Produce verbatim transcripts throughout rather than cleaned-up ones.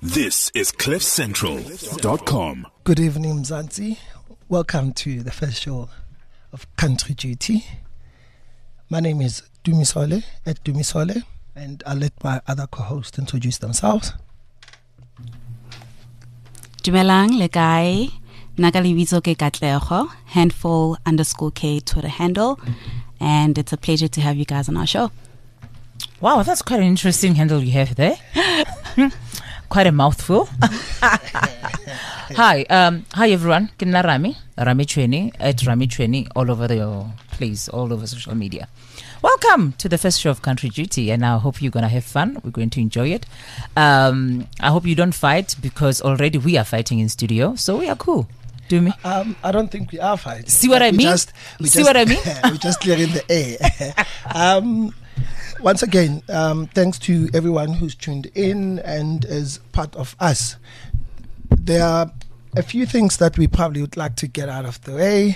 This is cliff central dot com. Good evening, Mzansi. Welcome to the first show of Country Duty. My name is Dumisole at Dumisole, and I'll let my other co-hosts introduce themselves. Dumelang le kae, Nakalibizo ke Katlego, handful underscore K Twitter handle, and it's a pleasure to have you guys on our show. Wow, that's quite an interesting handle you have there. Quite a mouthful. Hi, um, hi everyone. Kinna Rami, Rami Chweni at Rami Chweni all over the place, all over social media. Welcome to the first show of Country Duty, and I hope you're gonna have fun. We're going to enjoy it. Um, I hope you don't fight because already we are fighting in studio, so we are cool. Do me? Um, I don't think we are fighting. See what I we mean? Just, we See just, what I mean? We're just clearing the air. um, Once again, um, thanks to everyone who's tuned in and is part of us. There are a few things that we probably would like to get out of the way,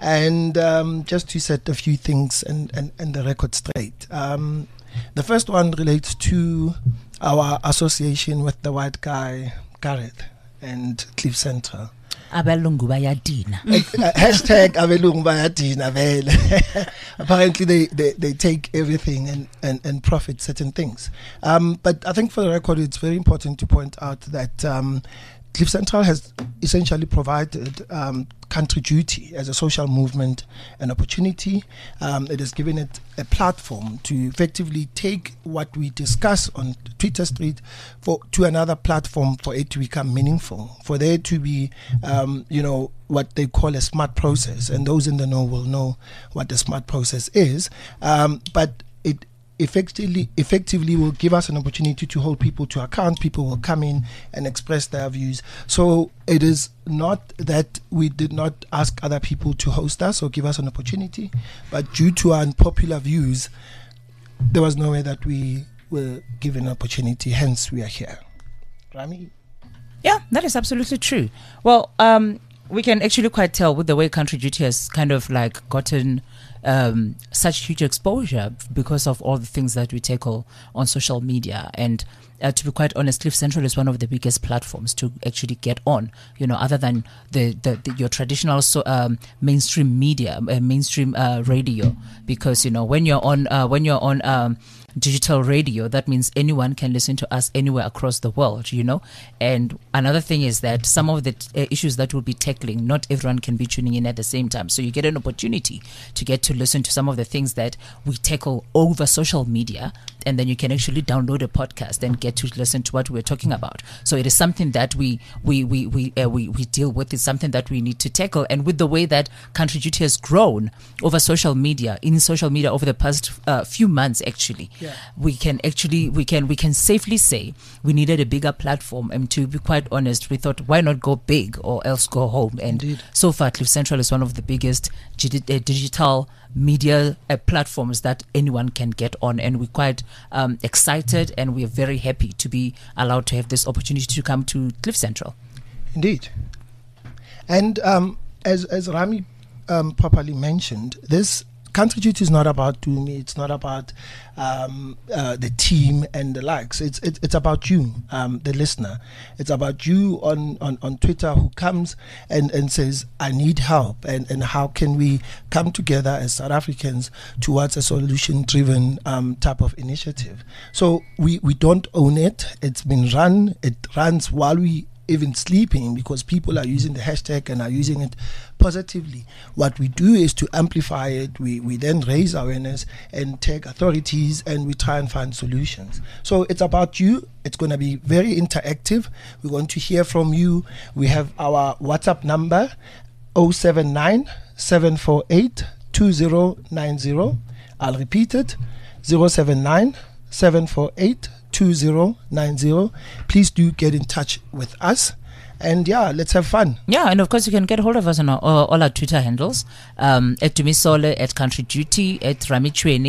and um, just to set a few things and, and, and the record straight. Um, the first one relates to our association with the white guy, Gareth, and Cliff Central. Abelungu bayadina. uh, hashtag Abelungu bayadina vele. Apparently they, they, they take everything and, and, and profit certain things. Um, but I think for the record it's very important to point out that um, Cliff Central has essentially provided um, Country Duty as a social movement an opportunity. Um, it has given it a platform to effectively take what we discuss on Twitter Street for to another platform for it to become meaningful, for there to be, um, you know, what they call a smart process. And those in the know will know what the smart process is. Um, but it effectively effectively will give us an opportunity to hold people to account. People will come in and express their views. So it is not that we did not ask other people to host us or give us an opportunity, but due to our unpopular views, there was no way that we were given an opportunity, hence we are here. Rami? Yeah, that is absolutely true. Well, um, we can actually quite tell with the way Country Duty has kind of like gotten um, such huge exposure because of all the things that we tackle on social media. And uh, to be quite honest, Cliff Central is one of the biggest platforms to actually get on, you know, other than the, the, the your traditional so, um, mainstream media, uh, mainstream uh, radio, because, you know, when you're on, uh, when you're on, um, digital radio, that means anyone can listen to us anywhere across the world, you know. And another thing is that some of the t- uh, issues that we'll be tackling, not everyone can be tuning in at the same time, so you get an opportunity to get to listen to some of the things that we tackle over social media, and then you can actually download a podcast and get to listen to what we're talking about. So it is something that we we we we uh, we, we deal with. It's something that we need to tackle. And with the way that Country Duty has grown over social media, in social media over the past uh, few months, actually, yeah. we can actually we can we can safely say we needed a bigger platform. And to be quite honest, we thought, why not go big or else go home? And Indeed. So far, Cliff Central is one of the biggest g- uh, digital media uh, platforms that anyone can get on, and we're quite um, excited, and we're very happy to be allowed to have this opportunity to come to Cliff Central. Indeed. And um, as as Rami um, properly mentioned, this Country Duty is not about Dumi. It's not about um, uh, the team and the likes. It's it, it's about you, um, the listener. It's about you on, on, on Twitter who comes and, and says, I need help. And, and how can we come together as South Africans towards a solution-driven um, type of initiative? So we, we don't own it. It's been run. It runs while we even sleeping, because people are using the hashtag and are using it positively. What we do is to amplify it. We we then raise awareness and take authorities, and we try and find solutions. So it's about you. It's going to be very interactive. We're going to hear from you. We have our WhatsApp number zero seven nine, seven four eight, two zero nine zero. I'll repeat it, zero seven nine, seven four eight, two zero nine zero. Please do get in touch with us, and yeah, let's have fun. Yeah, and of course you can get hold of us on our, all our Twitter handles, um, at Dumisole, at Country Duty, at Rami Chweni,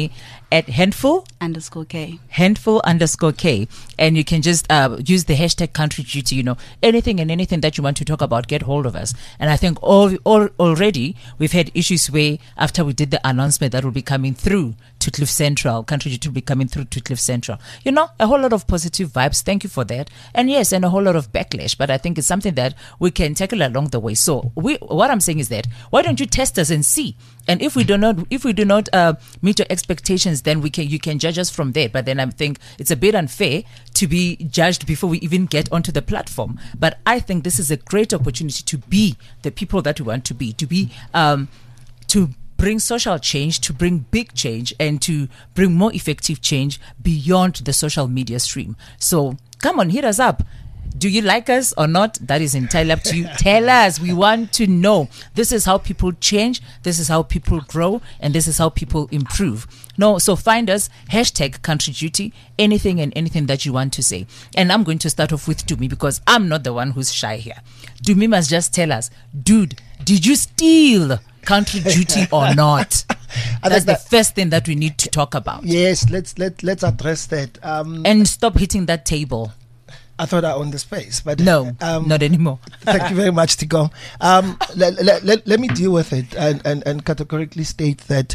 at handful Underscore K. handful underscore K, and you can just uh, use the hashtag country duty. You know, anything and anything that you want to talk about, get hold of us. And I think all, all already we've had issues where after we did the announcement that will be coming through to Cliff Central, country duty will be coming through to Cliff Central. You know, a whole lot of positive vibes. Thank you for that. And yes, and a whole lot of backlash. But I think it's something that we can tackle along the way. So we, what I'm saying is that why don't you test us and see? And if we do not, if we do not uh, meet your expectations, then we can, you can judge us from there. But then I think it's a bit unfair to be judged before we even get onto the platform. But I think this is a great opportunity to be the people that we want to be, to be, um, to bring social change, to bring big change, and to bring more effective change beyond the social media stream. So come on, hit us up. Do you like us or not? That is entirely up to you. Tell us. We want to know. This is how people change. This is how people grow. And this is how people improve. No, so find us, hashtag country duty, anything and anything that you want to say. And I'm going to start off with Dumi because I'm not the one who's shy here. Dumi must just tell us, dude, did you steal country duty or not? That's the first thing that we need to talk about. Yes, let's let let's address that. Um, and stop hitting that table. I thought I owned the space, but no, um, not anymore. Thank you very much, Tikom. Um, let, let, let, let me deal with it and, and, and categorically state that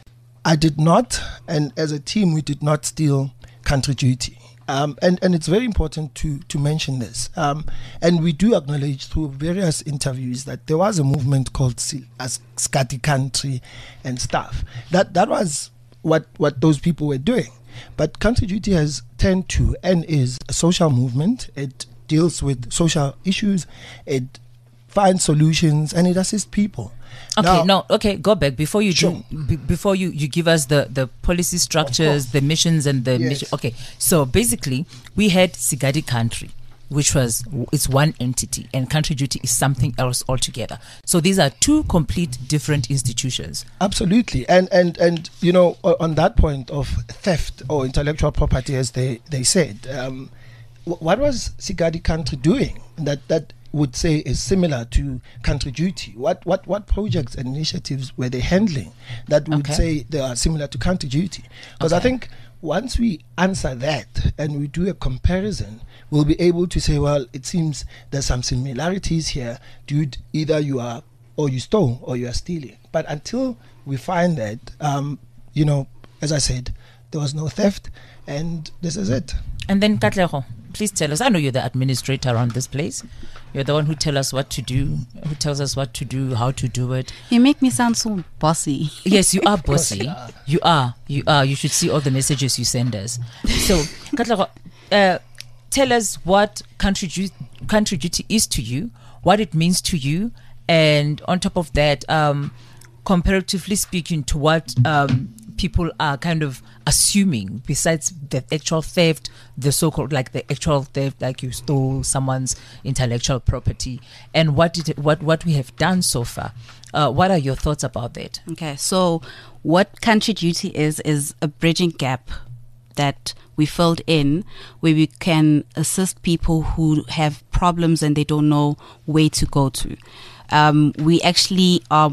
I did not, and as a team, we did not steal country duty. Um, and, and it's very important to, to mention this. Um, and we do acknowledge through various interviews that there was a movement called as Skati Country and stuff. That that was what, what those people were doing. But country duty has turned to and is a social movement. It deals with social issues. It finds solutions and it assists people. Okay, now, no, okay, go back before you sure. do, b- before you, you give us the, the policy structures, the missions, and the yes. mission. Okay, so basically, we had Sigadi Country, which was it's one entity, and country duty is something else altogether. So these are two complete different institutions. Absolutely, and and and you know, on that point of theft or intellectual property, as they they said, um, what was Sigadi Country doing that that would say is similar to country duty? What what what projects and initiatives were they handling that would okay. say they are similar to country duty? Because okay. I think once we answer that and we do a comparison, we'll be able to say, well, it seems there's some similarities here. Dude, either you are or you stole or you are stealing. But until we find that, um, you know, as I said, there was no theft, and this is it. And then Katlego, please tell us. I know you're the administrator around this place. You're the one who tells us what to do, who tells us what to do, how to do it. You make me sound so bossy. Yes, you are bossy. You are. You are. You should see all the messages you send us. So, Katlego, uh, tell us what country, du- country duty is to you, what it means to you, and on top of that, um, comparatively speaking, to what um, people are kind of assuming besides the actual theft, the so-called like the actual theft, like you stole someone's intellectual property, and what did it, what what we have done so far. Uh, what are your thoughts about that? Okay, so what country duty is is a bridging gap that we filled in where we can assist people who have problems and they don't know where to go to. Um, we actually are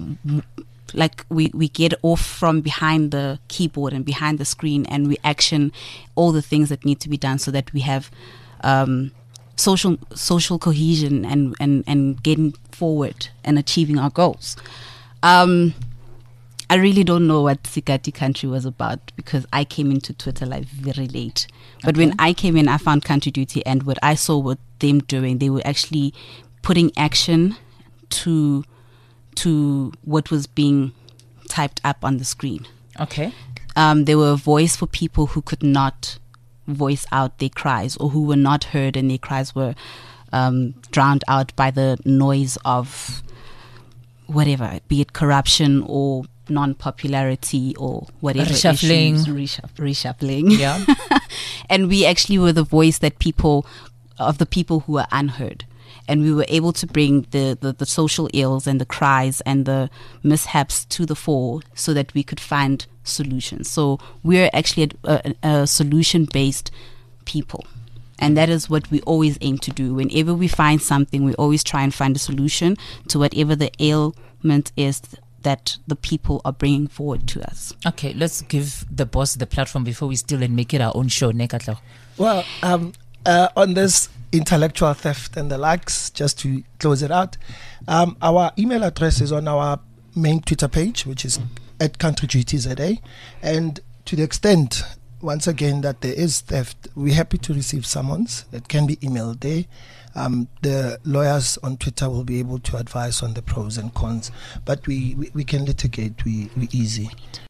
like we, we get off from behind the keyboard and behind the screen, and we action all the things that need to be done so that we have um, social social cohesion and, and, and getting forward and achieving our goals. Um, I really don't know what Sigadi Country was about because I came into Twitter like very late. But okay. when I came in, I found Country Duty, and what I saw what them doing, they were actually putting action to to what was being typed up on the screen. Okay. Um, they were a voice for people who could not voice out their cries or who were not heard, and their cries were um, drowned out by the noise of whatever, be it corruption or non-popularity or whatever. Reshuffling. Issues, reshuff- reshuffling. Yeah. And we actually were the voice that people, of the people who were unheard. And we were able to bring the, the, the social ills and the cries and the mishaps to the fore so that we could find solutions. So we're actually a, a, a solution-based people. And that is what we always aim to do. Whenever we find something, we always try and find a solution to whatever the ailment is that the people are bringing forward to us. Okay, let's give the boss the platform before we steal and make it our own show. Nekatlo. Well, um, uh, on this intellectual theft and the likes, just to close it out, um, our email address is on our main Twitter page, which is at Country Duty Z A. And to the extent, once again, that there is theft, we're happy to receive summons. It can be emailed there. Um, the lawyers on Twitter will be able to advise on the pros and cons, but we, we, we can litigate. We we easy.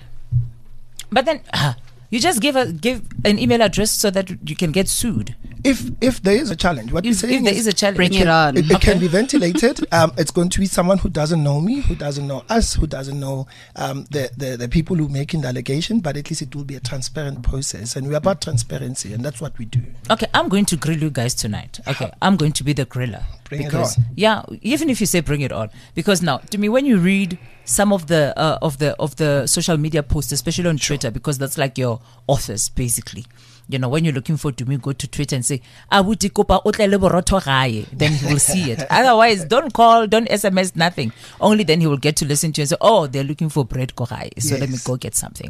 But then uh, you just give a give an email address so that you can get sued. If if there is a challenge, what If, we're saying if there is, is a challenge, Bring it, it can, on. it, it Okay. can be ventilated. Um, it's going to be someone who doesn't know me, who doesn't know us, who doesn't know um, the, the the people who are making the allegation. But at least it will be a transparent process, and we're about transparency, and that's what we do. Okay, I'm going to grill you guys tonight. Okay, I'm going to be the griller. Bring it because, on. Yeah, even if you say bring it on, because now to me, when you read some of the uh, of the of the social media posts, especially on Twitter, because that's like your office basically. You know, when you're looking for Dumi, go to Twitter and say, "Abuti kopa otlele boroto gae." Then he will see it. Otherwise, don't call, don't S M S, nothing. Only then he will get to listen to you and say, "Oh, they're looking for bread kogai, so let me Yes. go get something."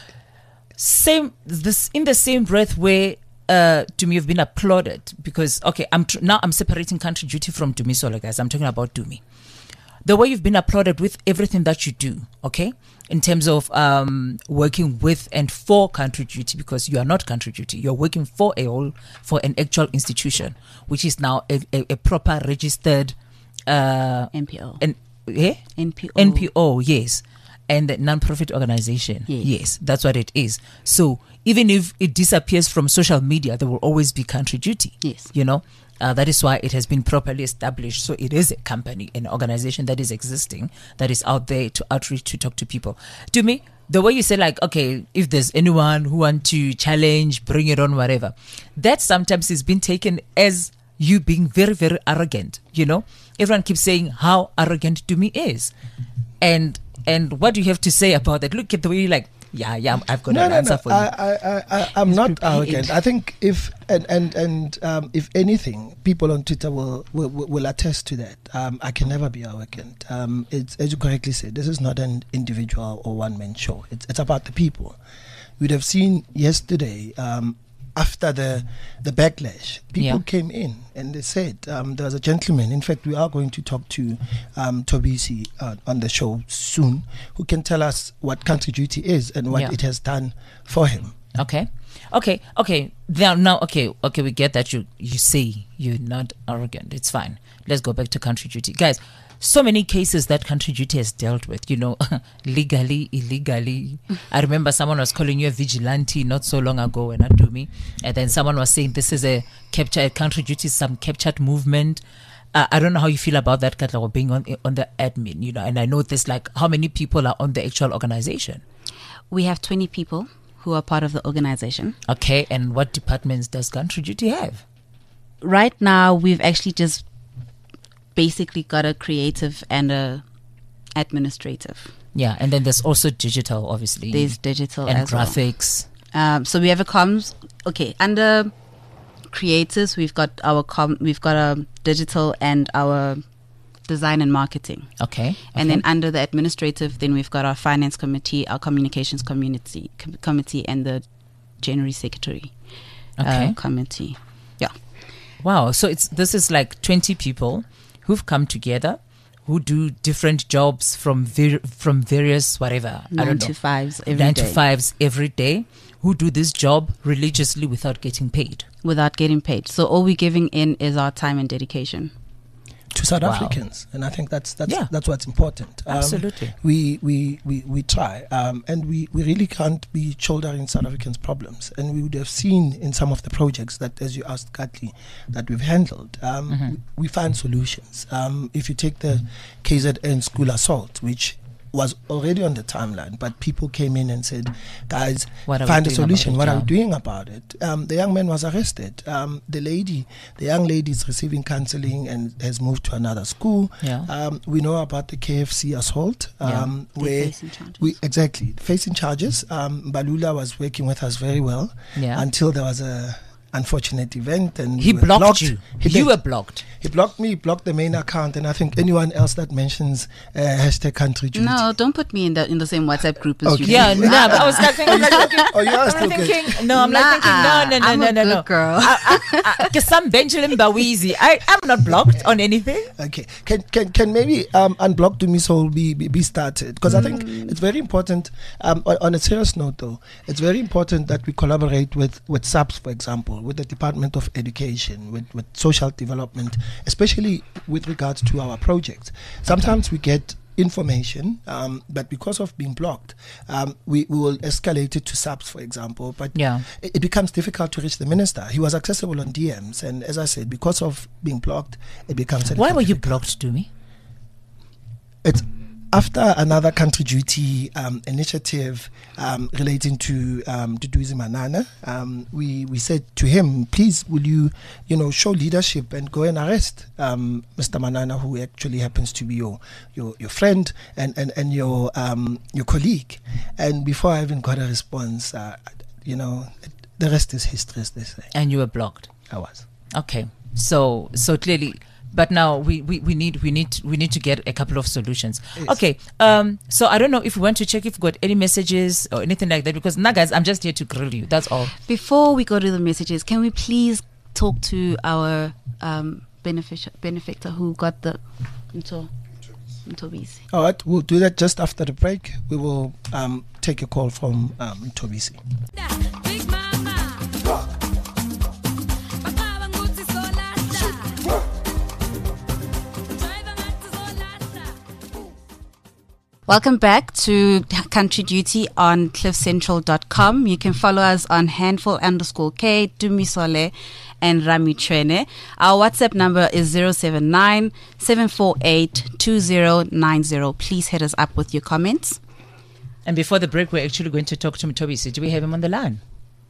Same this in the same breath where uh Dumi have been applauded because okay, I'm tr- now I'm separating Country Duty from Dumi Solo, guys. I'm talking about Dumi. The way you've been applauded with everything that you do, okay, in terms of um, working with and for Country Duty, because you are not Country Duty, you're working for a whole, for an actual institution, which is now a, a, a proper registered uh, N P O. an, eh? N P O. N P O, yes, and a non-profit organization, Yes. yes, that's what it is. So even if it disappears from social media, there will always be Country Duty. Yes. You know. Uh, that is why it has been properly established. So it is a company, an organization that is existing, that is out there to outreach, to talk to people. To me, the way you say like, okay, if there's anyone who want to challenge, bring it on, whatever, that sometimes is been taken as you being very, very arrogant. You know, everyone keeps saying how arrogant Dumi is. And and what do you have to say about that? Look at the way you like, yeah, yeah, I've got No, an no, answer no. for you. I, I, I, I'm not prepared. arrogant. I think if and and and um, if anything, people on Twitter will will, will attest to that. Um, I can never be arrogant. Um, it's as you correctly said. This is not an individual or one man show. It's it's about the people. We'd have seen yesterday. Um, after the the backlash, people Yeah. came in and they said um, there was a gentleman. In fact, we are going to talk to um, Tobisi uh, on the show soon, who can tell us what Country Duty is and what Yeah. it has done for him. Okay, okay, okay. Now, now, okay, okay. We get that you you say you're not arrogant. It's fine. Let's go back to Country Duty, guys. So many cases that Country Duty has dealt with, you know, legally, illegally. I remember someone was calling you a vigilante not so long ago, when not to me, and then someone was saying this is a capture Country Duty, some captured movement. Uh, I don't know how you feel about that, Katla, or being on on the admin, you know. And I know this, like, how many people are on the actual organization? We have twenty people who are part of the organization. Okay, and what departments does Country Duty have? Right now, we've actually just basically got a creative and a administrative. Yeah, and then there's also digital, obviously. There's digital and as well. graphics. Um, so we have a comms. Okay, under creators, we've got our com. We've got a digital and our design and marketing. Okay. And okay. then under the administrative, then we've got our finance committee, our communications community com- committee, and the January secretary Okay. uh, committee. Yeah. Wow. So it's this is like twenty people who've come together, who do different jobs from ver- from various whatever I Nine don't to know, fives every nine day. to fives every day, who do this job religiously without getting paid. Without getting paid. So all we're giving in is our time and dedication. To South Wow. Africans, and I think that's that's Yeah. that's what's important. Um, Absolutely. we we we we try, um, and we we really can't be shouldering South Africans' problems. And we would have seen in some of the projects that, as you asked, Katli, that we've handled, um, Mm-hmm. we, we find solutions. Um, if you take the K Z N school assault, which was already on the timeline, but people came in and said, guys, What are we find a doing about solution. it? What are Yeah. we doing about it? Um, the young man was arrested. Um, the lady, the young lady is receiving counseling and has moved to another school. Yeah. Um, we know about the K F C assault, Yeah. um, They're where facing charges. we exactly facing charges. Um, Balula was working with us very well Yeah. until there was a unfortunate event, and He we were blocked, you. He you did. were blocked. He blocked me, blocked the main account, and I think anyone else that mentions uh, hashtag country duty. No, don't put me in the in the same WhatsApp group as Okay. you. Yeah, no, but I was like thinking, like, thinking, Oh, you are I'm still thinking, good. no, I'm like thinking, no, no, no, I'm no, a no, no. good girl. Because some Benjamin Bawizi, I am not blocked on anything. Okay, can can can maybe um, unblock Dumisol be be, be started? Because I think Mm. it's very important. Um, on, on a serious note, though, it's very important that we collaborate with with S A P S, for example, with the Department of Education, with with social development, especially with regards to our projects. Sometimes we get information, um, but because of being blocked, um, we, we will escalate it to S A P S, for example. But Yeah. it, it becomes difficult to reach the minister. He was accessible on D Ms, and as I said, because of being blocked, it becomes. a Why little were you difficult. blocked, to me? It's after another country duty um, initiative um, relating to um, Duduzi Manana. Um, we we said to him, please, will you, you know, show leadership and go and arrest um, Mister Manana, who actually happens to be your your, your friend and and and your um, your colleague. And before I even got a response, uh, you know, the rest is history, as they say. And you were blocked. I was. Okay, so so clearly, but now we, we, we need we need we need to get a couple of solutions. Yes. Okay, um, so I don't know if we want to check if we got any messages or anything like that, because now, guys, I'm just here to grill you. That's all. Before we go to the messages, can we please talk to our um, benefic- benefactor who got the Nto Ntobisi? All right, we'll do that just after the break. We will um, take a call from um, Tobisi. Big Mama. Papa wanguthi solahla. Driver ngathi solahla. Welcome back to Country Duty on cliff central dot com. You can follow us on handful underscore K, Dumisole, and Rami Trene. Our WhatsApp number is zero seven nine, seven four eight, two zero nine zero. Please hit us up with your comments. And before the break, we're actually going to talk to Mtobisi. Do we have him on the line?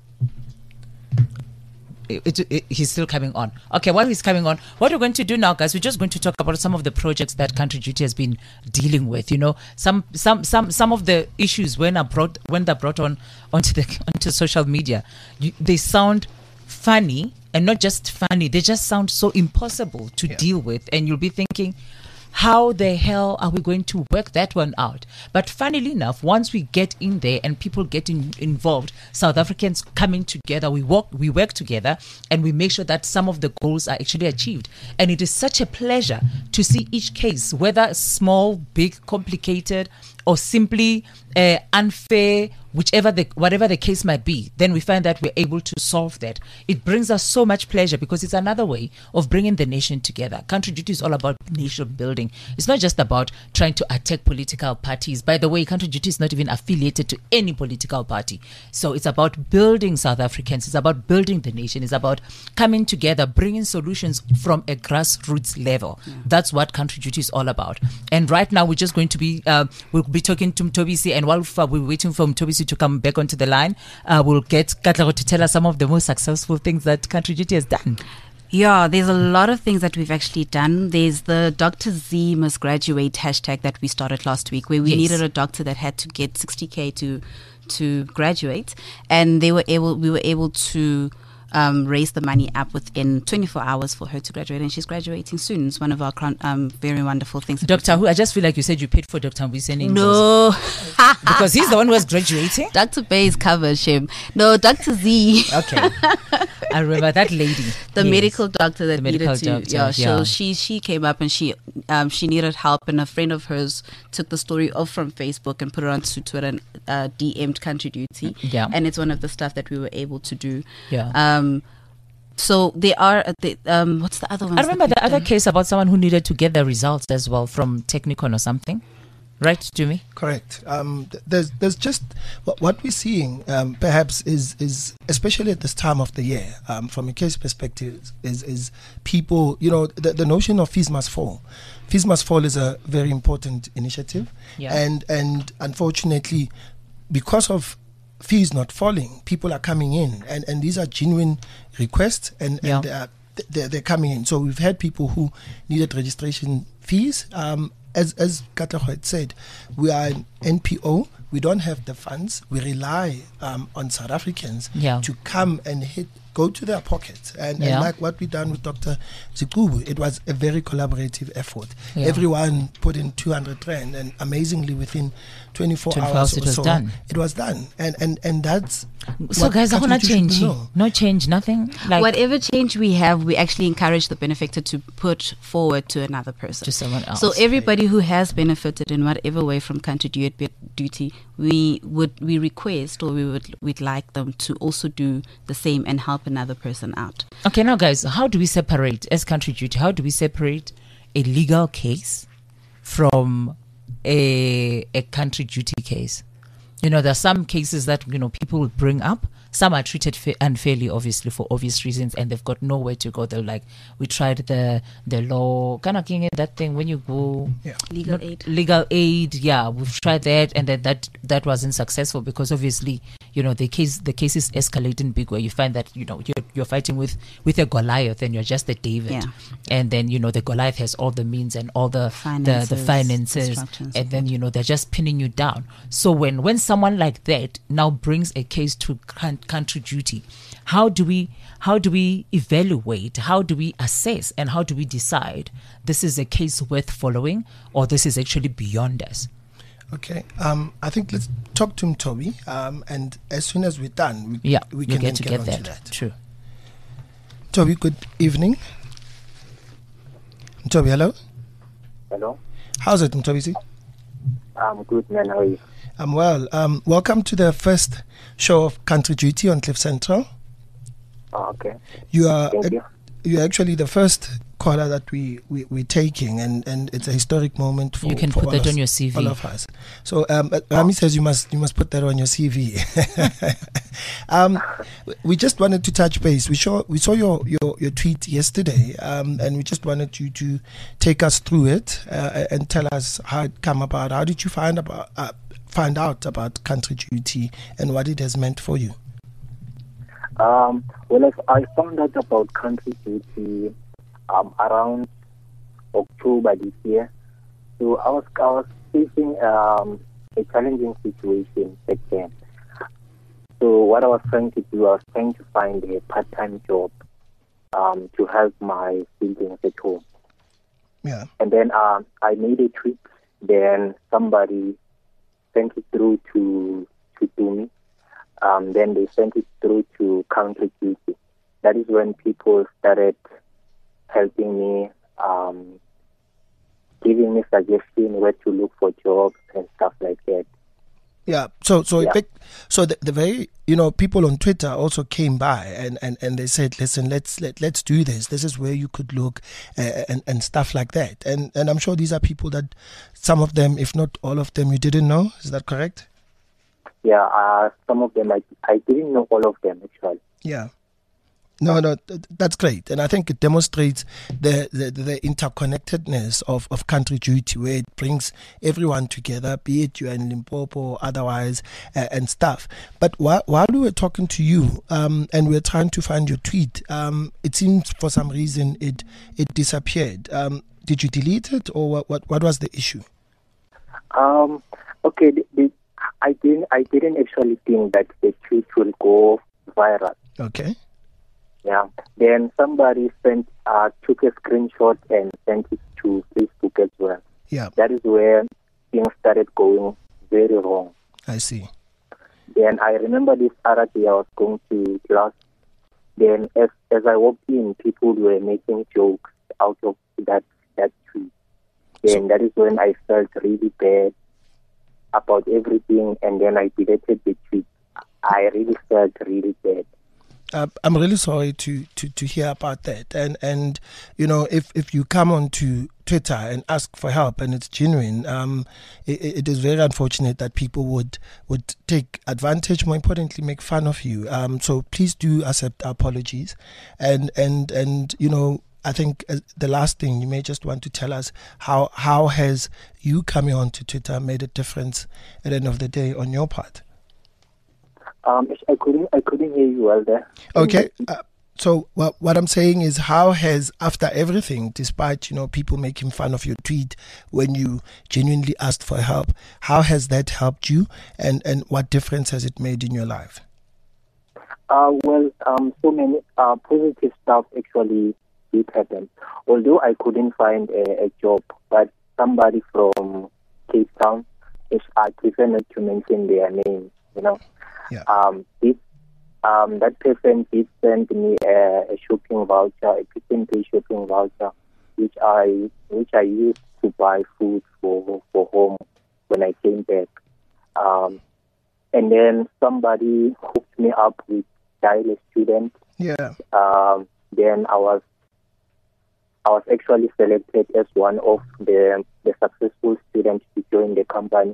It, it, it, he's still coming on. Okay, while he's coming on, what we're going to do now, guys, we're just going to talk about some of the projects that Country Duty has been dealing with. You know, some some some some of the issues when are brought when they're brought on onto the onto social media, you, they sound funny, and not just funny. They just sound so impossible to Yeah. deal with, and you'll be thinking, how the hell are we going to work that one out? But funnily enough, once we get in there and people get in, involved, South Africans coming together, we work, we work together, and we make sure that some of the goals are actually achieved. And it is such a pleasure to see each case, whether small, big, complicated, or simply uh, unfair, whichever the whatever the case might be, then we find that we're able to solve that. It brings us so much pleasure because it's another way of bringing the nation together. Country Duty is all about nation building. It's not just about trying to attack political parties. By the way, Country Duty is not even affiliated to any political party. So it's about building South Africans. It's about building the nation. It's about coming together, bringing solutions from a grassroots level. Yeah. That's what Country Duty is all about. And right now, we're just going to be uh, we'll be talking to Mtobisi, and while we're waiting for Mtobisi to come back onto the line, uh, we'll get Katlego to tell us some of the most successful things that Country Duty has done. Yeah, there's a lot of things that we've actually done. There's the Doctor Z Must Graduate hashtag that we started last week, where we Yes. needed a doctor that had to get sixty K to to graduate, and they were able. We were able to um, raise the money up within twenty-four hours for her to graduate, and she's graduating soon. It's one of our cron- um, very wonderful things. Doctor Who, I just feel like you said you paid for Doctor Mbuyiseni. No, Because he's the one who was graduating. Doctor Bay is covered, Shim. No, Doctor Z. Okay. I remember that lady. The Yes. medical doctor that The medical needed to, doctor, yeah. So yeah. she she came up and she um she needed help, and a friend of hers took the story off from Facebook and put it onto Twitter and uh, D M'd Country Duty. Yeah. And it's one of the stuff that we were able to do. Yeah. Um. So they are uh, the um. What's the other one? I remember the other case about someone who needed to get the results as well from Technicon or something. Right, Jimmy? Correct. Um, th- there's there's just what, what we're seeing, um, perhaps is is especially at this time of the year, um, from a case perspective, is is people, you know, the, the notion of fees must fall. Fees must fall is a very important initiative, Yeah. and and unfortunately, because of fees not falling, people are coming in, and, and these are genuine requests, and, Yeah. and they are, they're, they're coming in. So we've had people who needed registration fees. Um, as as Katlego had said, we are N P O, we don't have the funds. We rely um, on South Africans Yeah. to come and hit, go to their pockets. And, Yeah. and like what we done with Doctor Zikubu, it was a very collaborative effort. Yeah. Everyone put in two hundred rand, and amazingly within twenty-four, twenty-four hours hours it or was so, done. it was done. And, and, and that's So what guys, I want to country should change. know. No change, nothing. Like Whatever change we have, we actually encourage the benefactor to put forward to another person. to someone else. So everybody who has benefited in whatever way from country du- duty, we would we request or we would we'd like them to also do the same and help another person out. Okay, now guys, how do we separate as country duty? How do we separate a legal case from a a country duty case? You know, there are some cases that, you know, people will bring up. Some are treated fa- unfairly, obviously, for obvious reasons, and they've got nowhere to go. They're like, we tried the the law, kind of getting that thing when you go Yeah. Legal aid. legal aid. Yeah, we've tried that, and then that that wasn't successful because obviously, you know, the case the case is escalating big where you find that, you know, you're you're fighting with with a Goliath and you're just a David, Yeah. and then, you know, the Goliath has all the means and all the the, the Finances, finances, instructions. and then, you know, they're just pinning you down. So when when someone like that now brings a case to coun- country duty, how do we how do we evaluate, how do we assess, and how do we decide this is a case worth following or this is actually beyond us? Okay, um, I think let's talk to him, Toby, um, and as soon as we're done, we, Yeah, we we can get then to get get onto that. that. True. Toby, good evening. Toby, hello. Hello. How's it, Toby? I'm good, man. How are you? I'm well. Um, welcome to the first show of Country Duty on Cliff Central. Oh, okay. You are Thank you. you're actually the first caller that we, we, we're taking, and, and it's a historic moment for You can for put all that us- on your C V. all of us. So um, uh, Rami says you must you must put that on your C V. um, we just wanted to touch base. We saw we saw your, your, your tweet yesterday, um, and we just wanted you to take us through it uh, and tell us how it came about. How did you find about uh, find out about Country Duty and what it has meant for you? Um, well, I I found out about country duty um, around October this year. So I was, I was facing um, a challenging situation back then. So what I was trying to do, I was trying to find a part-time job um, to help my siblings at home. Yeah. And then um, I made a tweet. Then somebody sent it through to to, to me. Um, then they sent it through to Country Duty. That is when people started helping me, um, giving me suggestions where to look for jobs and stuff like that. Yeah. So so Yeah. it pick, so the, the very you know people on Twitter also came by and, and, and they said, listen, let's let let's do this. This is where you could look uh, and and stuff like that. And and I'm sure these are people that some of them, if not all of them, you didn't know. Is that correct? Yeah, uh, some of them, I, I didn't know all of them actually. Yeah. No, no, th- that's great, and I think it demonstrates the, the, the interconnectedness of, of Country Duty, where it brings everyone together, be it you are in Limpopo or otherwise, uh, and stuff. But while, while we were talking to you, um, and we were trying to find your tweet, um, it seems for some reason it it disappeared. Um, did you delete it, or what? What, what was the issue? Um, okay, the, the, I didn't I didn't actually think that the tweet will go viral. Okay. Yeah. Then somebody sent uh, took a screenshot and sent it to Facebook as well. Yeah, That is where things started going very wrong. I see. Then I remember this other day I was going to class. Then as as I walked in, people were making jokes out of that that tweet. Then that is when I felt really bad about everything, and then I deleted the tweet. I really felt really bad. Uh, I'm really sorry to, to, to hear about that. And, and you know, if, if you come onto Twitter and ask for help and it's genuine, um, it, it is very unfortunate that people would, would take advantage, more importantly, make fun of you. Um, so please do accept our apologies. And, and, and you know, I think uh, the last thing, you may just want to tell us how, how has you coming onto Twitter made a difference at the end of the day on your part? Um, I couldn't I couldn't hear you well there. Okay. Uh, So what what I'm saying is, how has, after everything, despite, you know, people making fun of your tweet when you genuinely asked for help, how has that helped you, and and what difference has it made in your life? Uh, well, um, so many uh, positive stuff actually did happen. Although I couldn't find a, a job, but somebody from Cape Town, if I prefer not to mention their name, you know, Yeah. um, this, um, that person did send me a, a shopping voucher, a percentage shopping voucher, which I which I used to buy food for for home when I came back. Um, and then somebody hooked me up with Dial a Student. Yeah. Um, then I was I was actually selected as one of the the successful students to join the company.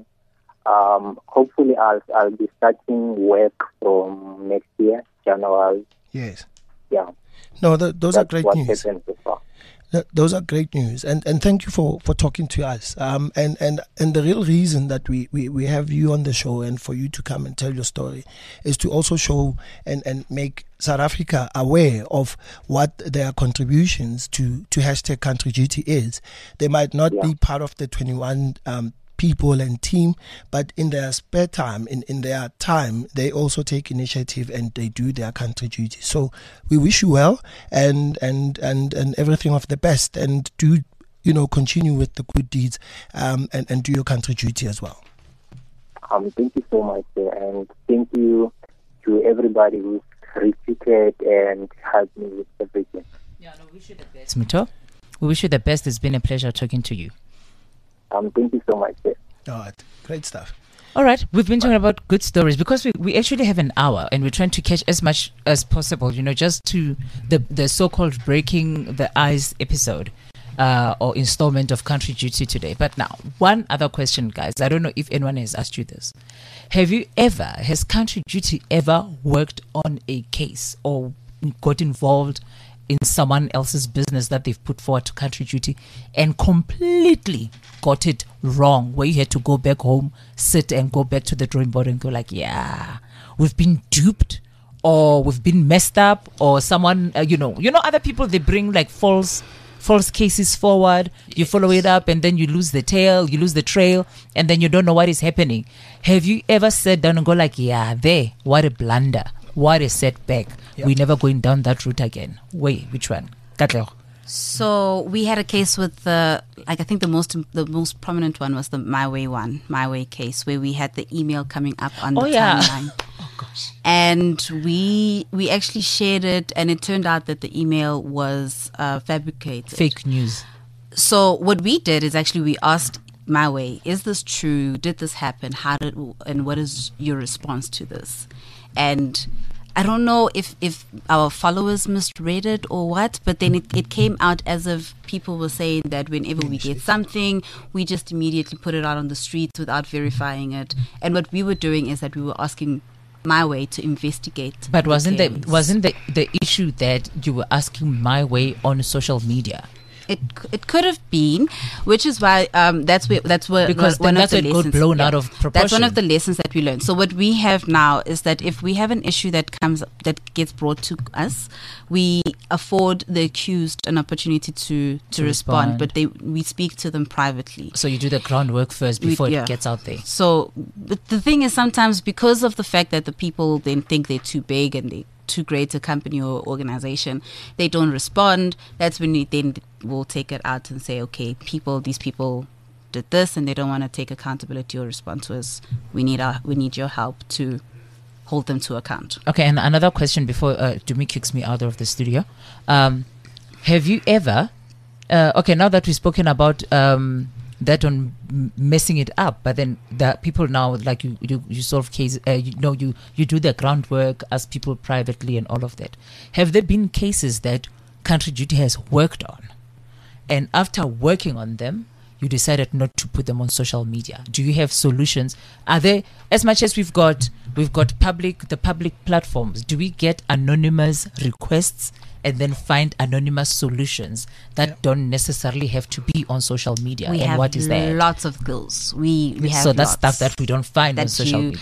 Um, hopefully, I'll I'll be starting work from next year, January. Yes. Yeah, No, th- those are that's great what news. happened so far. Th- Those are great news, and and thank you for, for talking to us. Um, and, and, and the real reason that we, we, we have you on the show and for you to come and tell your story is to also show and, and make South Africa aware of what their contributions to, to hashtag Country Duty is. They might not Yeah. be part of the twenty-one um, people and team, but in their spare time, in, in their time, they also take initiative and they do their country duty. So we wish you well and and and, and everything of the best, and do, you know, continue with the good deeds, um, and, and do your country duty as well. Um, thank you so much, uh, and thank you to everybody who's repeated and helped me with everything. Yeah, no, we wish you the best, Muto. We wish you the best. It's been a pleasure talking to you. Um, thank you so much. Sir. All right, great stuff. All right, we've been talking about good stories because we, we actually have an hour and we're trying to catch as much as possible, you know, just to the the so-called breaking the ice episode uh, or installment of Country Duty today. But now, one other question, guys. I don't know if anyone has asked you this. Have you ever, has Country Duty ever worked on a case or got involved in someone else's business that they've put forward to Country Duty and completely got it wrong, where you had to go back home, sit and go back to the drawing board and go like, yeah, we've been duped, or we've been messed up, or someone, uh, you know, you know, other people, they bring like false false cases forward, you follow it up, and then you lose the tail, you lose the trail, and then you don't know what is happening. Have you ever sat down and go like, yeah, there, what a blunder, what a setback, Yep. we're never going down that route again? Wait, which one? Katlego. So we had a case with the, like I think the most the most prominent one was the My Way one, My Way case, where we had the email coming up on Oh, the yeah. timeline. And we we actually shared it, and it turned out that the email was uh, fabricated. Fake news. So what we did is actually we asked My Way, is this true? Did this happen? How did, and what is your response to this? And I don't know if, if our followers misread it or what, but then it, it came out as if people were saying that whenever we get something, we just immediately put it out on the streets without verifying it. And what we were doing is that we were asking My Way to investigate. But wasn't the case. wasn't the, the issue that you were asking My Way on social media? It c- it could have been, which is why um that's where that's where Because one then of that's the where it got lessons blown out of That's one proportion. of the lessons that we learned. So what we have now is that if we have an issue that comes that gets brought to us, we afford the accused an opportunity to to, To respond, respond. but they we speak to them privately. So you do the groundwork first We- before yeah. it gets out there. So but the thing is, sometimes because of the fact that the people then think they're too big and they too great a company or organization, they don't respond. That's when we then will take it out and say, okay, people, these people did this, and they don't want to take accountability or respond to us. We need our, we need your help to hold them to account. Okay, and another question before uh, Dumi kicks me out of the studio. Um, have you ever, uh, okay, now that we've spoken about um, that on m- messing it up, but then the people now, like you, you, you solve cases, uh, you know, you, you do the groundwork, ask people privately and all of that. Have there been cases that Country Duty has worked on, and after working on them, you decided not to put them on social media? Do you have solutions? Are there, as much as we've got we've got public the public platforms, do we get anonymous requests and then find anonymous solutions that Yeah. don't necessarily have to be on social media? We and have what is that? lots of skills. We we have So that's lots stuff that we don't find on that social you- media.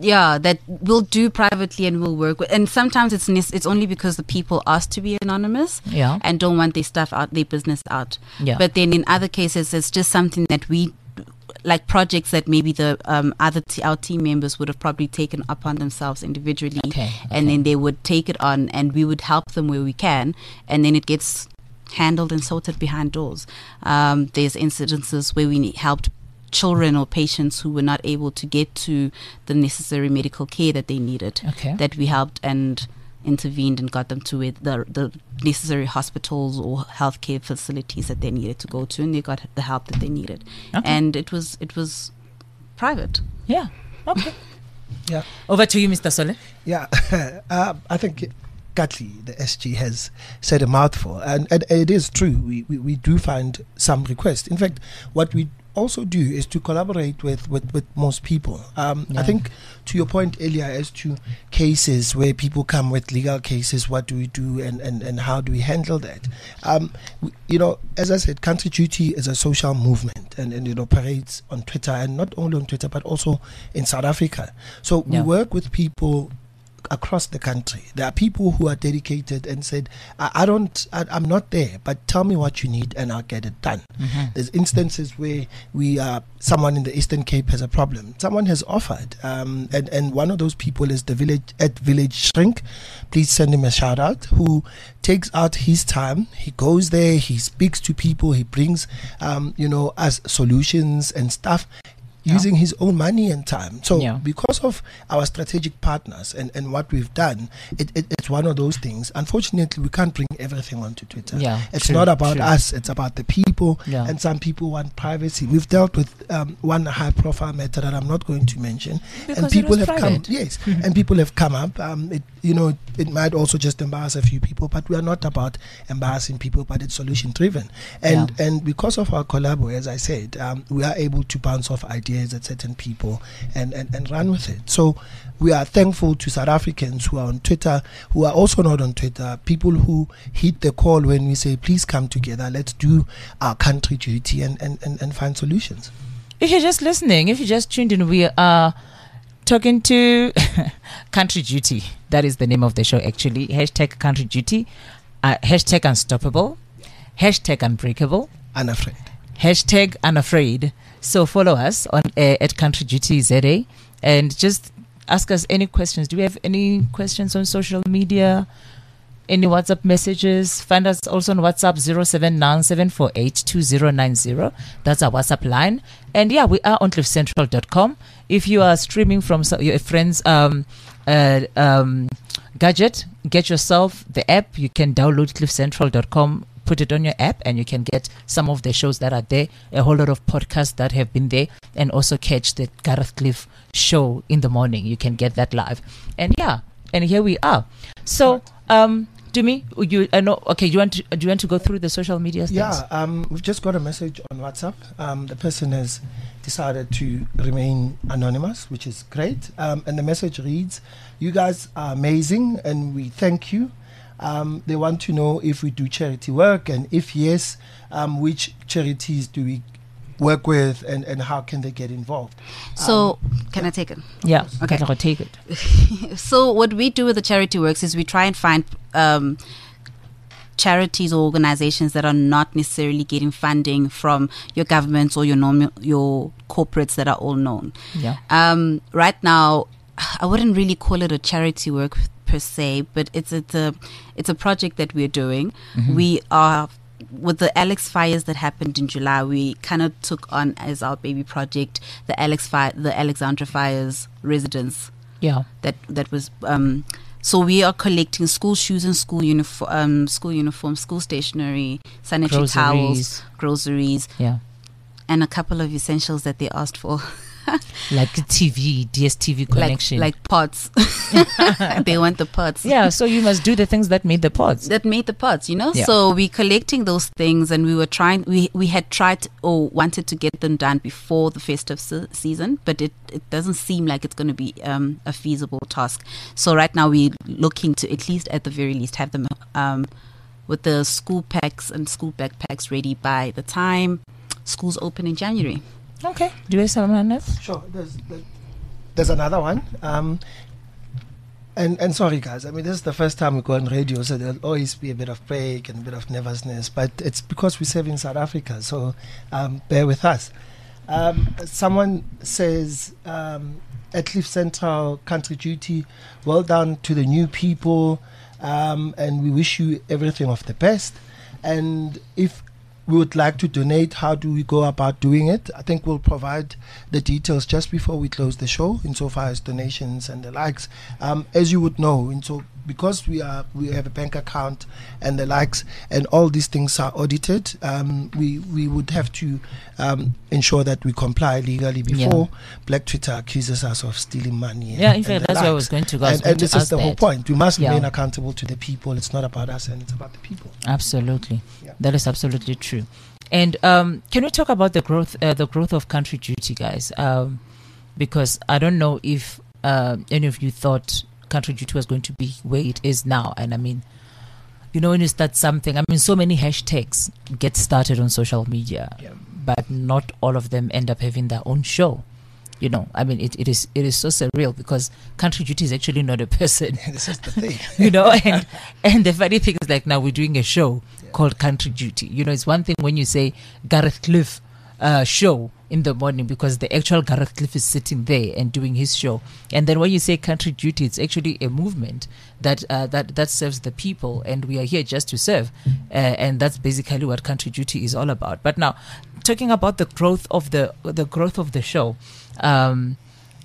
yeah, that we'll do privately and we'll work with. And sometimes it's nes- it's only because the people ask to be anonymous Yeah. and don't want their stuff out, their business out. Yeah. But then in other cases, it's just something that we, like projects that maybe the um, other t- our team members would have probably taken upon themselves individually, Okay, and okay. then they would take it on, and we would help them where we can, and then it gets handled and sorted behind doors. Um, there's incidences where we ne- helped children or patients who were not able to get to the necessary medical care that they needed, Okay. that we helped and intervened and got them to where the, the necessary hospitals or healthcare facilities that they needed to go to, and they got the help that they needed. Okay. And it was it was private. Yeah. Okay. Yeah. Over to you, Mister Sole. Yeah, uh, I think Katli, the S G, has said a mouthful, and, and it is true. We, we, we do find some requests. In fact, what we also do is to collaborate with, with, with most people. Um, I Yeah. think to your point earlier as to cases where people come with legal cases, what do we do and, and, and how do we handle that? Um, we, you know, as I said, Country Duty is a social movement, and, and it operates on Twitter, and not only on Twitter, but also in South Africa. So Yeah. we work with people across the country. There are people who are dedicated and said, I, I don't, I, I'm not there, but tell me what you need and I'll get it done. Mm-hmm. There's instances where we are, someone in the Eastern Cape has a problem. Someone has offered, um, and, and one of those people is the village at Village Shrink. Please send him a shout out, who takes out his time. He goes there, he speaks to people, he brings, um, you know, us solutions and stuff. Yeah. Using his own money and time. So Yeah. because of our strategic partners and, and what we've done, it, it, it's one of those things. Unfortunately, we can't bring everything onto Twitter. Yeah, It's true, not about true. us, it's about the people. Yeah. And some people want privacy. We've dealt with um, one high profile matter that I'm not going to mention. Because and it people was have come, private. yes, and people have come up. Um, it, you know, it might also just embarrass a few people, but we are not about embarrassing people, but it's solution driven. And Yeah. and because of our collabo, as I said, um, we are able to bounce off ideas at certain people and, and, and run with it. So we are thankful to South Africans who are on Twitter, who are also not on Twitter, people who hit the call when we say, please come together, let's do our country duty and, and, and, and find solutions. If you're just listening, if you just tuned in, we are talking to Country Duty. That is the name of the show, actually. Hashtag Country Duty, uh, hashtag Unstoppable, hashtag Unbreakable, Unafraid. hashtag Unafraid. So follow us on uh, at Country Duty Z A and just ask us any questions. Do we have any questions on social media? Any WhatsApp messages? Find us also on WhatsApp zero seven nine seven four eight two zero nine zero. That's our WhatsApp line. And yeah, we are on cliff central dot com. If you are streaming from so- your friend's um, uh, um, gadget, get yourself the app. You can download cliff central dot com, put it on your app, and you can get some of the shows that are there, a whole lot of podcasts that have been there, and also catch the Gareth Cliff show in the morning. You can get that live. And yeah, and here we are. So, um, Dumi, you I know. Okay, you want to, do you want to go through the social media things? Yeah, um, we've just got a message on WhatsApp. Um, the person has decided to remain anonymous, which is great. Um, and the message reads, you guys are amazing and we thank you. Um, they want to know if we do charity work, and if yes, um, which charities do we work with, and, and how can they get involved? So can I take it? Yeah. Okay. I'll take it. So what we do with the charity works is we try and find um, charities or organizations that are not necessarily getting funding from your governments or your normal your corporates that are all known. Yeah. Um, right now, I wouldn't really call it a charity work per se, but it's it's a it's a project that we're doing. Mm-hmm. We are. With the Alex fires that happened in July, we kind of took on as our baby project the Alex fire, the Alexandra fires residents. Yeah. That that was um, so we are collecting school shoes and school uniform, um, school uniforms, school stationery, sanitary Groceries. towels, groceries, Yeah. and a couple of essentials that they asked for. Like T V, D S T V connection. like, like pots. They want the pots. yeah. So you must do the things that made the pods. That made the pots, you know. Yeah. So we collecting those things, and we were trying. We we had tried or wanted to get them done before the festive se- season, but it, it doesn't seem like it's going to be um, a feasible task. So right now we're looking to at least, at the very least, have them um, with the school packs and school backpacks ready by the time schools open in January. Okay. Do you have someone else? Sure. There's, there, there's another one. Um, and and sorry guys, I mean this is the first time we go on radio, so there'll always be a bit of break and a bit of nervousness. But it's because we serve in South Africa, so um, bear with us. Um, someone says um, at Cliff Central Country Duty, well done to the new people, um, and we wish you everything of the best. And if we would like to donate, how do we go about doing it? I think we'll provide the details just before we close the show, insofar as donations and the likes. Um, as you would know, in so because we are we have a bank account and the likes, and all these things are audited, um, we we would have to um, ensure that we comply legally before Yeah. Black Twitter accuses us of stealing money. Yeah, and- in and fact, the that's where I was likes. going to go. I was And, going and to this is ask the whole that. point. We must Yeah. remain accountable to the people. It's not about us, and it's about the people. Absolutely, Yeah. that is absolutely true. And um, can we talk about the growth, uh, the growth of Country Duty, guys? Um, because I don't know if uh, any of you thought Country Duty was going to be where it is now. And I mean, you know, when you start something, I mean, so many hashtags get started on social media, Yeah. but not all of them end up having their own show. You know, I mean, it, it is it is so surreal because Country Duty is actually not a person. This is the thing. You know, and and the funny thing is, like, now we're doing a show called Country Duty. You know, it's one thing when you say Gareth Cliff uh, show in the morning, because the actual Gareth Cliff is sitting there and doing his show, and then when you say Country Duty, it's actually a movement that uh, that that serves the people, and we are here just to serve, uh, and that's basically what Country Duty is all about. But now, talking about the growth of the the growth of the show. Um,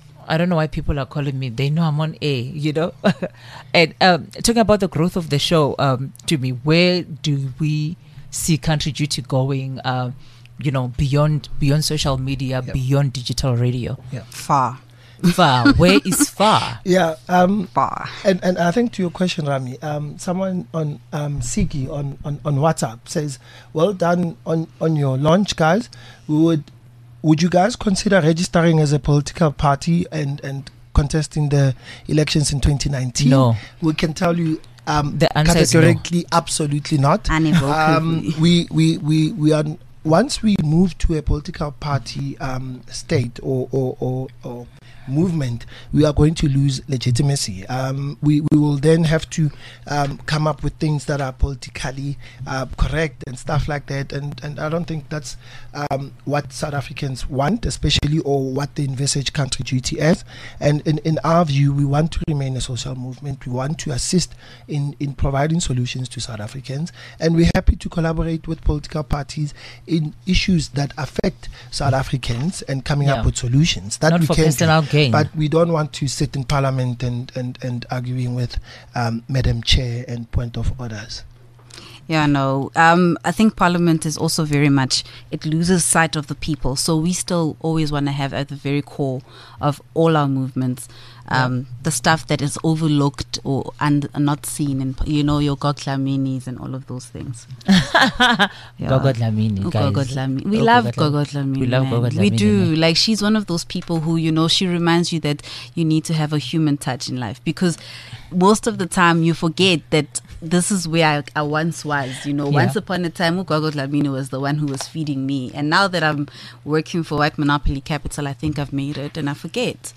I don't know why people are calling me. They know I'm on air, you know. And um, talking about the growth of the show, um, to me, where do we see Country Duty going? Um, you know, beyond beyond social media, Yep. beyond digital radio. Far, Far, where is far? Yeah. Um, far. And and I think to your question, Rami, um, someone on um, Siki on, on, on WhatsApp says, "Well done on, on your launch, guys. We would would you guys consider registering as a political party and, and contesting the elections in twenty nineteen?" No. We can tell you um, The answer is no. categorically, absolutely not. Unequivocally. Um, we, we, we, we are once we move to a political party um, state or, or, or, or movement, we are going to lose legitimacy. Um, we, we will then have to um, come up with things that are politically uh, correct and stuff like that. And, and I don't think that's um, what South Africans want, especially, or what they envisage Country Duty as. And in, in our view, we want to remain a social movement. We want to assist in, in providing solutions to South Africans. And we're happy to collaborate with political parties in issues that affect South Africans and coming Yeah. up with solutions. That Not we for can personal do. gain. But we don't want to sit in Parliament and, and, and arguing with um, Madam Chair and point of orders. Yeah, no. Um, I think Parliament is also very much, it loses sight of the people. So we still always want to have at the very core of all our movements um, the stuff that is overlooked or and not seen, and you know, your Goglaminis and all of those things. Yeah. Gogo Dlamini, Oh, guys. Gogo Dlamini. We Gogo love Dlamini. Gogo Dlamini. We love man. Gogo We Dlamini, do. man. Like, she's one of those people who, you know, she reminds you that you need to have a human touch in life, because most of the time you forget that this is where I, I once was. You know, Yeah. once upon a time, Gogo Dlamini was the one who was feeding me. And now that I'm working for White Monopoly Capital, I think I've made it and I forget.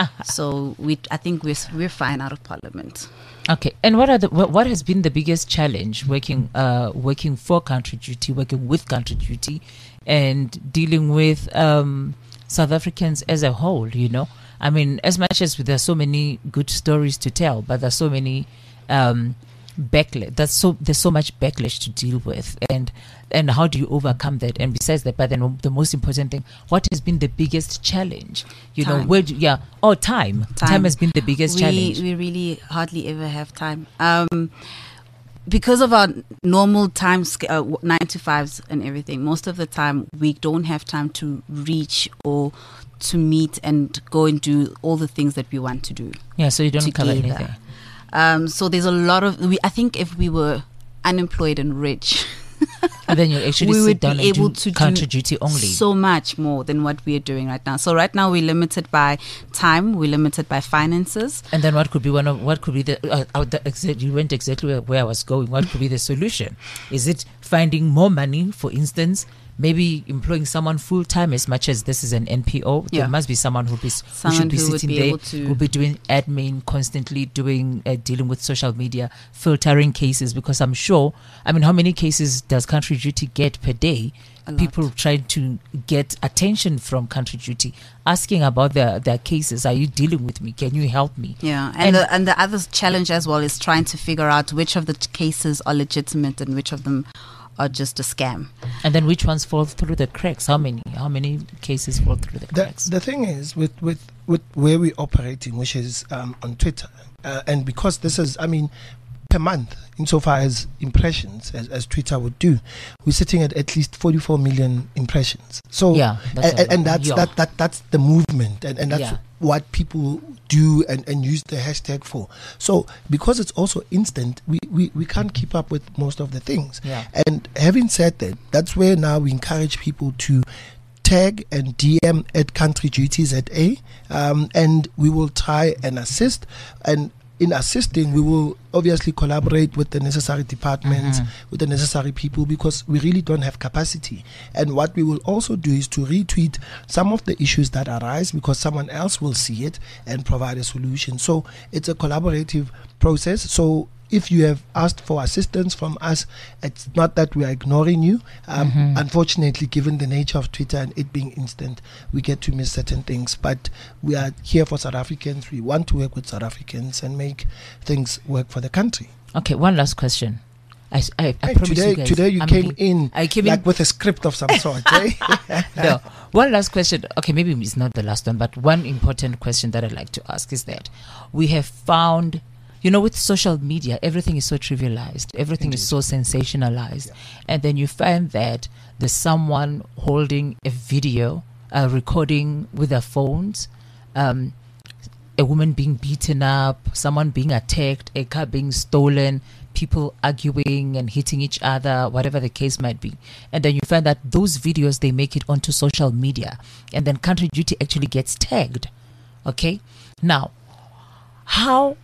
So we, I think we're, we're fine out of Parliament. Okay, and what are the what, what has been the biggest challenge working uh working for Country Duty, working with Country Duty, and dealing with um South Africans as a whole? You know, I mean, as much as there's so many good stories to tell, but there's so many um backlash. That's so there's so much backlash to deal with, and and how do you overcome that? And besides that, but then the most important thing, what has been the biggest challenge? You know, Time. where do, yeah, oh time. time, has been the biggest we, challenge. We really hardly ever have time. Um, because of our normal time, sca- uh, w- nine to fives and everything, most of the time we don't have time to reach or to meet and go and do all the things that we want to do. Yeah, so you don't cover together. anything. Um, so there's a lot of, we, I think if we were unemployed and rich, And then you actually we sit would down be and able do to Country do Duty only. so much more than what we are doing right now. So right now we're limited by time, we're limited by finances. And then what could be one of what could be the uh, uh, the exa- you went exactly where, where I was going. What could be the solution? Is it finding more money, for instance, maybe employing someone full time. As much as this is an N P O, Yeah. there must be someone who, be, who Someone should be who would sitting be there, able to- who will be doing admin, constantly doing uh, dealing with social media, filtering cases. Because I'm sure, I mean, how many cases does Country Duty get per day? A lot. People trying to get attention from Country Duty, asking about their, their cases. Are you dealing with me? Can you help me? Yeah, and And- the, and the other challenge as well is trying to figure out which of the t- cases are legitimate and which of them are just a scam. And then which ones fall through the cracks? How many? How many cases fall through the The, cracks? the thing is, with, with, with where we're operating, which is um, on Twitter, uh, and because this is, I mean, per month, insofar as impressions, as, as Twitter would do, we're sitting at at least forty-four million impressions. So, Yeah, that's and, a and, and lot. that's Yeah. that, that that's the movement, and, and that's Yeah. what people do and, and use the hashtag for. So, because it's also instant, we, we, we can't keep up with most of the things. Yeah. And having said that, that's where now we encourage people to tag and D M at Country Duty Z A, um, and we will try and assist. And in assisting, we will obviously collaborate with the necessary departments, with the necessary people, because we really don't have capacity. And what we will also do is to retweet some of the issues that arise, because someone else will see it and provide a solution. So it's a collaborative process. So if you have asked for assistance from us, it's not that we are ignoring you. Um, Unfortunately, given the nature of Twitter and it being instant, we get to miss certain things. But we are here for South Africans. We want to work with South Africans and make things work for the country. Okay, one last question. I, s- I, I Hey, promise today, you guys, today you I'm came being- in I came like in. with a script of some sort. eh? No, one last question. Okay, maybe it's not the last one, but one important question that I'd like to ask is that we have found, you know, with social media, everything is so trivialized, everything is so sensationalized, and then you find that there's someone holding a video, uh, recording with their phones, um, a woman being beaten up, someone being attacked, a car being stolen, people arguing and hitting each other, whatever the case might be. And then you find that those videos, they make it onto social media, and then Country Duty actually gets tagged. Okay? Now, how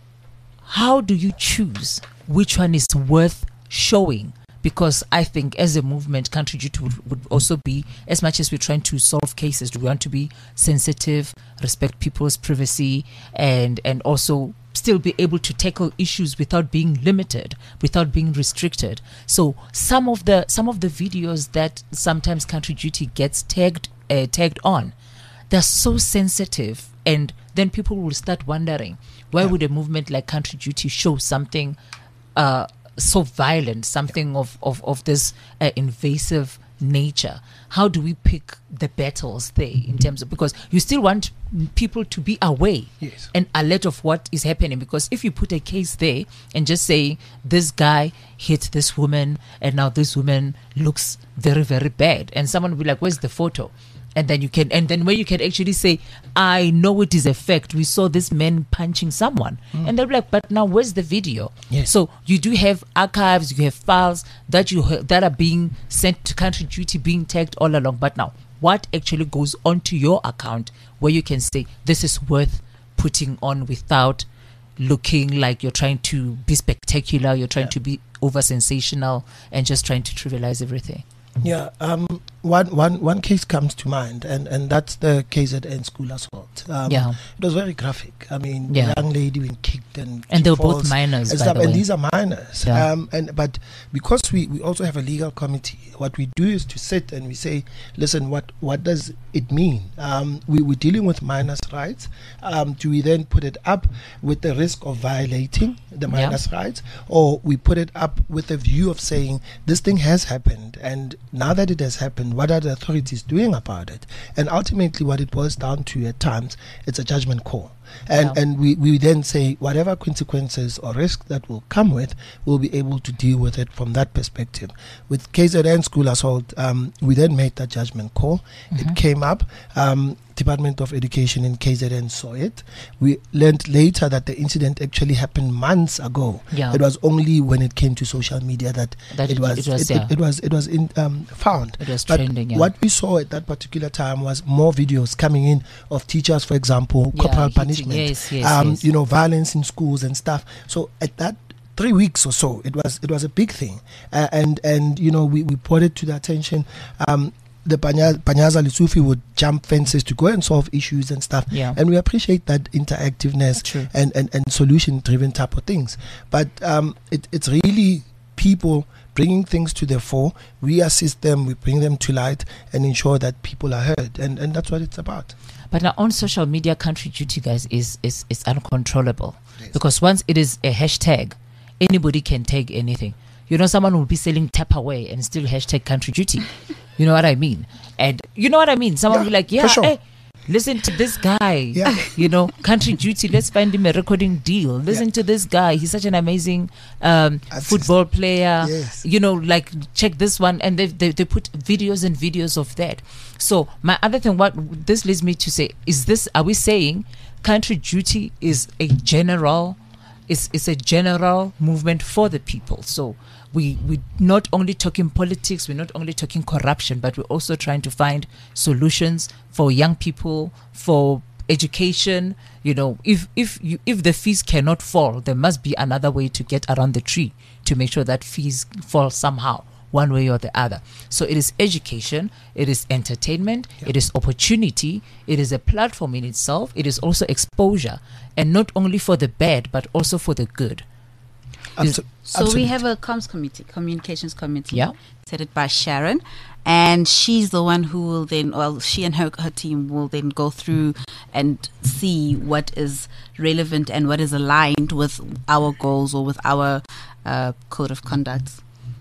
how do you choose which one is worth showing? Because I think as a movement, Country Duty would, would also be, as much as we're trying to solve cases, we want to be sensitive, respect people's privacy, and and also still be able to tackle issues without being limited, without being restricted. So some of the some of the videos that sometimes Country Duty gets tagged uh, tagged on, they're so sensitive, and then people will start wondering, why would a movement like Country Duty show something uh, so violent, something of, of, of this uh, invasive nature? How do we pick the battles there in terms of, because you still want people to be aware Yes. and alert of what is happening? Because if you put a case there and just say this guy hit this woman and now this woman looks very, very bad, and someone will be like, where's the photo? And then you can, and then where you can actually say, I know it is a fact. We saw this man punching someone, and they're like, but now where's the video? Yes. So you do have archives, you have files that you ha- that are being sent to Country Duty, being tagged all along. But now, what actually goes onto your account where you can say this is worth putting on without looking like you're trying to be spectacular, you're trying Yeah. to be over sensational, and just trying to trivialize everything? Yeah, um, one, one, one case comes to mind, and, and that's the K Z N school assault. Um, Yeah. It was very graphic. I mean, Yeah. the young lady being kicked and And she they were both falls minors, and by stuff, the and way. these are minors. Yeah. Um, and but because we, we also have a legal committee, what we do is to sit and we say, listen, what what does it mean? Um, we we're dealing with minors' rights. Um, do we then put it up with the risk of violating the Yeah. minors' rights, or we put it up with the view of saying this thing has happened, and now that it has happened, what are the authorities doing about it? And ultimately, what it boils down to at times, it's a judgment call. And Yeah. and we, we then say whatever consequences or risk that will come with, we'll be able to deal with it from that perspective. With K Z N school assault, um, we then made that judgment call. It came up. Um, Department of Education in K Z N saw it. We learned later that the incident actually happened months ago. Yeah. It was only when it came to social media that, That it, it- was it was, it, yeah. it, it was it was in, um, found. It was But trending, yeah. What we saw at that particular time was more videos coming in of teachers, for example, Yeah, corporal hitting- punishment, yes, yes, um, yes. you know, violence in schools and stuff. So at that three weeks or so, it was it was a big thing, uh, and and you know we, we brought it to the attention. Um, the Panya- Panyaza Lesufi would jump fences to go and solve issues and stuff. Yeah. And we appreciate that interactiveness True. and, and, and solution-driven type of things. But um, it, it's really people bringing things to the fore. We assist them, we bring them to light and ensure that people are heard. And, and that's what it's about. But now on social media, country duty, guys, is is, is uncontrollable. Because once it is a hashtag, anybody can tag anything. You know, someone will be selling Tupperware and still hashtag country duty. You know what I mean? And you know what I mean? Someone Yeah, will be like, yeah, for sure. hey, listen to this guy. Yeah. You know, country duty, let's find him a recording deal. Listen Yeah. to this guy. He's such an amazing um, Artist. football player. Yes. You know, like, check this one. And they, they, they put videos and videos of that. So my other thing, what this leads me to say, is this, are we saying country duty is a general, is, is a general movement for the people? So we we not only talking politics, we're not only talking corruption, but we're also trying to find solutions for young people, for education. You know, if if you, if the fees cannot fall, there must be another way to get around the tree to make sure that fees fall somehow, one way or the other. So it is education, it is entertainment, it is opportunity, it is a platform in itself, it is also exposure, and not only for the bad but also for the good. Abso- So absolutely. we have a comms committee, communications committee, Yeah. headed by Sharon, and she's the one who will then, well, she and her her team will then go through and see what is relevant and what is aligned with our goals or with our uh, code of conduct.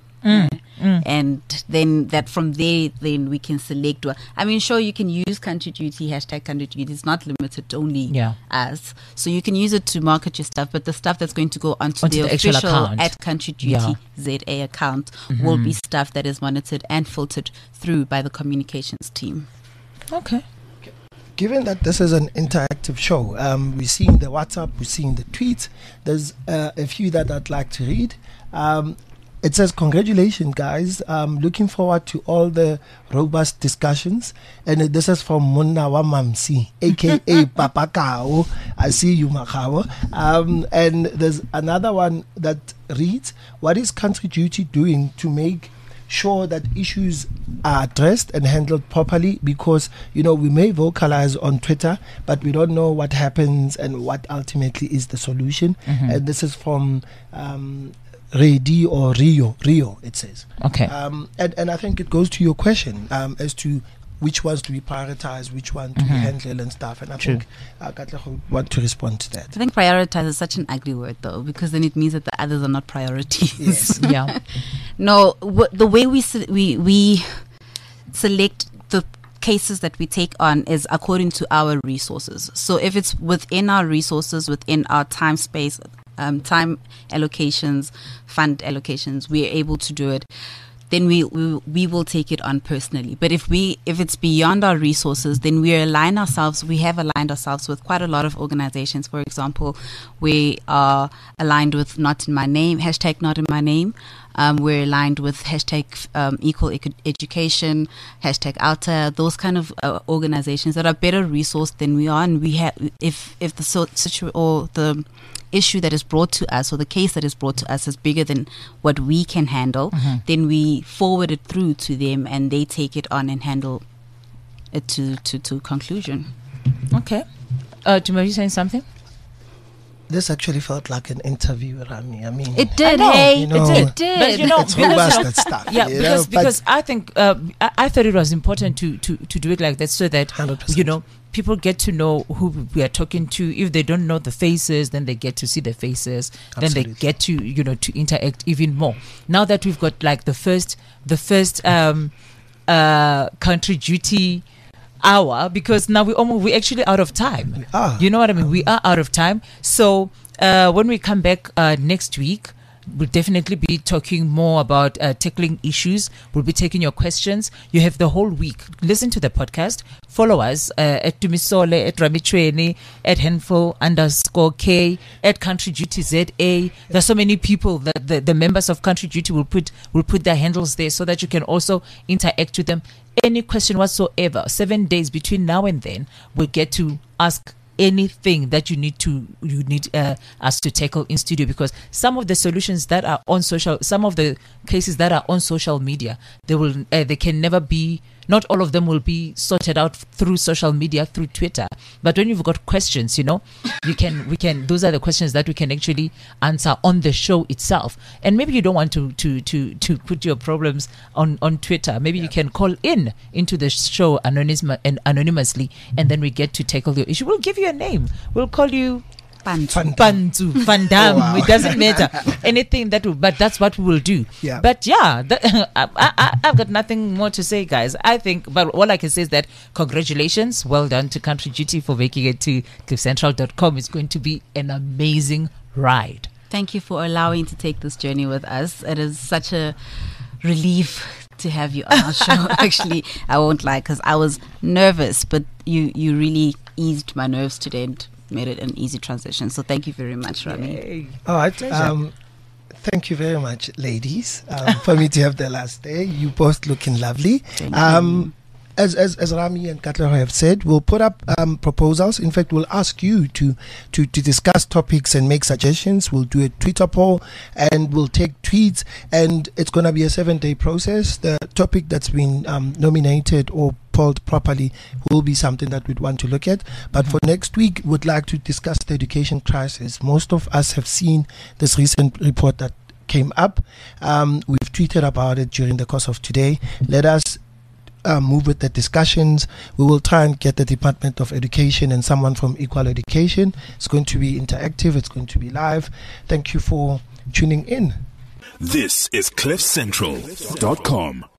And then that from there, then we can select. What, I mean, sure, you can use country duty, hashtag country duty. It's not limited to only Yeah. us. So you can use it to market your stuff, but the stuff that's going to go onto, Onto the, the actual official account. at country duty Yeah. Z A account will be stuff that is monitored and filtered through by the communications team. Okay. Given that this is an interactive show, um, we're seeing the WhatsApp, we're seeing the tweets. There's uh, a few that I'd like to read. Um, it says, congratulations, guys. Um, looking forward to all the robust discussions. And uh, this is from Munna Wamamsi, a k a. Papa Kao. I see you, Makao. Um, and there's another one that reads, what is country duty doing to make sure that issues are addressed and handled properly? Because, you know, we may vocalize on Twitter, but we don't know what happens and what ultimately is the solution. And this is from um, Redi or Rio, Rio, it says. Okay. Um, and, and I think it goes to your question um, as to which ones do we prioritize, which one do we handle and stuff. And I True. think uh, Katlego want to respond to that. I think prioritize is such an ugly word, though, because then it means that the others are not priorities. Yes. Yeah. No, w- the way we se- we we select the cases that we take on is according to our resources. So if it's within our resources, within our time space, um, time allocations, fund allocations, we are able to do it. Then we, we we will take it on personally. But if we if it's beyond our resources, then we align ourselves. We have aligned ourselves with quite a lot of organizations. For example, we are aligned with Not in My Name, hashtag Not in My Name. Um, we're aligned with hashtag um, Equal Eco- Education, hashtag Alta. Those kind of uh, organizations that are better resourced than we are. And we have if if the so, situ- or the issue that is brought to us or the case that is brought to us is bigger than what we can handle, then we forward it through to them and they take it on and handle it to, to, to conclusion. Okay. Uh, Jim, are you saying something? This actually felt like an interview, Rami. I mean, It did, know, hey, you know, it did. But you know, it's because, robust you know, and stuff. yeah, you because know, but because I think uh, I, I thought it was important to, to, to do it like that so that one hundred percent. you know people get to know who we are talking to. If they don't know the faces, then they get to see the faces. Then they Absolutely. get to you know to interact even more. Now that we've got like the first the first um, uh, country duty hour, because now we almost we actually out of time. We are. You know what I mean? We are out of time. So uh, when we come back uh, next week, we'll definitely be talking more about uh, tackling issues. We'll be taking your questions. You have the whole week. Listen to the podcast. Follow us uh, at Tumisole, at Ramichweni, at Handful underscore K, at Country Duty Z A. There's so many people that the, the members of Country Duty will put will put their handles there so that you can also interact with them. Any question whatsoever, seven days between now and then, we'll get to ask anything that you need to you need uh, us to tackle in studio, because some of the solutions that are on social some of the cases that are on social media, they will uh, they can never be not all of them will be sorted out through social media, through Twitter. But when you've got questions, you know, you can we can those are the questions that we can actually answer on the show itself. And maybe you don't want to to to to put your problems on on Twitter. Maybe yeah. you can call in into the show anonymous and anonymously, and then we get to tackle your issue. We'll give you a name. We'll call you Pantu. Pantu, Van Dam. Oh, wow. It doesn't matter. Anything that will, but that's what we will do. Yeah. But yeah, that, I, I, I've got nothing more to say, guys. I think, but all I can say is that congratulations. Well done to Country Duty for making it to cliff central dot com. It's going to be an amazing ride. Thank you for allowing to take this journey with us. It is such a relief to have you on our show. Actually, I won't lie, because I was nervous, but you, you really eased my nerves today and made it an easy transition. So thank you very much, Rami. All right. Um, thank you very much, ladies, um, for me to have the last day. You both looking lovely. Thank Um, you. as, as as Rami and Katla have said, we'll put up um, proposals. In fact, we'll ask you to, to, to discuss topics and make suggestions. We'll do a Twitter poll and we'll take tweets. And it's going to be a seven-day process. The topic that's been um, nominated or polled properly will be something that we'd want to look at. But for next week, we'd like to discuss the education crisis. Most of us have seen this recent report that came up. Um, we've tweeted about it during the course of today. Let us Uh, move with the discussions. We will try and get the Department of Education and someone from Equal Education. It's going to be interactive. It's going to be live. Thank you for tuning in. This is cliff central dot com.